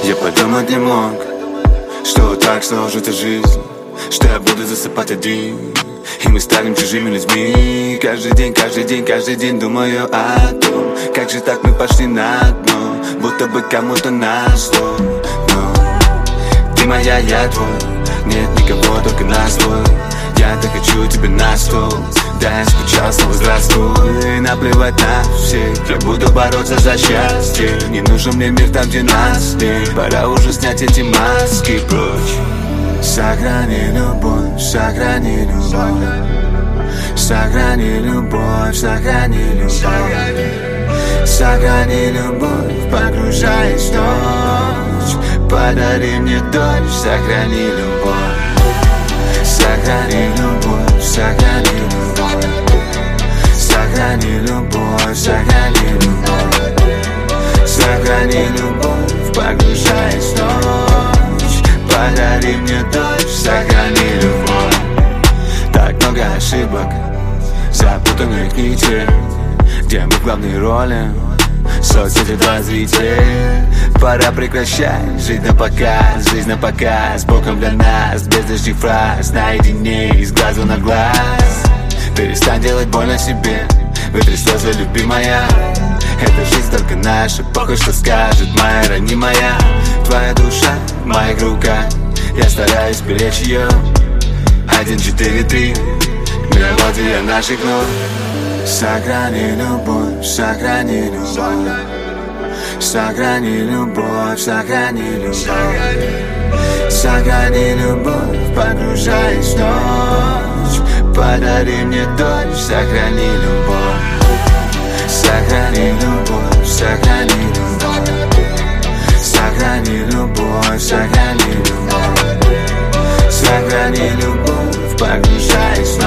Я подумать не мог, что вот так сложится жизнь, что я буду засыпать один, и мы станем чужими людьми. Каждый день думаю о том, как же так мы пошли на дно, будто бы кому-то назло. Но ты моя, я твой, нет никого, только нас двое. Я так хочу тебе на стол, да я скучал, снова здравствуй. Наплевать на всех, я буду бороться за счастье. Не нужен мне мир там, где нас нет, пора уже снять эти маски прочь. Сохрани любовь, сохрани любовь, сохрани любовь, сохрани любовь, сохрани любовь, погружаясь в ночь. Подари мне дождь, сохрани любовь. Сохрани любовь, сохрани любовь, сохрани любовь, сохрани любовь, сохрани любовь, погружаясь в ночь. Подари мне дождь, сохрани любовь. Так много ошибок, запутанных нитей, где мы в главной роли, соцсети до развития. Пора прекращать жить на показ, жизнь на показ, боком для нас, без лишних фраз, наедине, из глазу на глаз. Перестань делать больно себе, вытри слезы, любимая. Эта жизнь только наша, похуй, что скажет моя ранимая. Твоя душа в моих руках, я стараюсь беречь ее. 1, 4, 3, мелодия наших нот. Сохрани любовь, сохрани любовь, сохрани любовь, сохрани любовь, сохрани любовь, погружаясь в ночь. Подари мне дождь, сохрани любовь. Сохрани любовь, сохрани любовь, сохрани любовь, сохрани любовь, сохрани любовь, погружаясь в ночь.